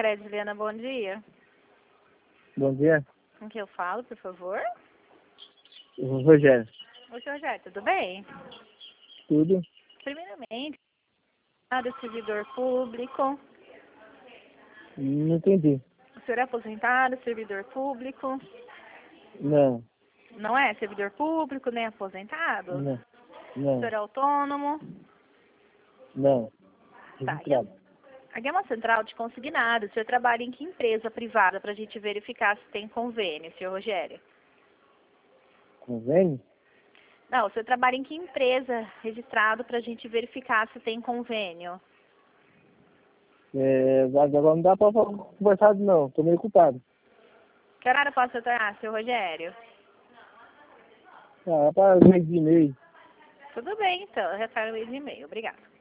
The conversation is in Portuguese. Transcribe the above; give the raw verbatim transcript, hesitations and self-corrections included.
Sicredi, Juliana, bom dia. Bom dia, Com quem eu falo, por favor? o Rogério. Oi, seu Rogério, tudo bem? Tudo? Primeiramente, do servidor público. Não entendi. O senhor é aposentado, servidor público? Não, Não é servidor público, nem aposentado? não, O não, senhor é autônomo? não. Tá, e a, Registrado. aqui é uma central de consignado. O senhor trabalha em que empresa privada para a gente verificar se tem convênio, senhor Rogério? Convênio? Não, o senhor trabalha em que empresa registrado para a gente verificar se tem convênio? É, agora não dá pra conversar não, tô meio ocupado. Que horário eu posso retornar, senhor Rogério? Ah, é para mês e meio. Tudo bem, então. Eu retorno mês e meio. Obrigada.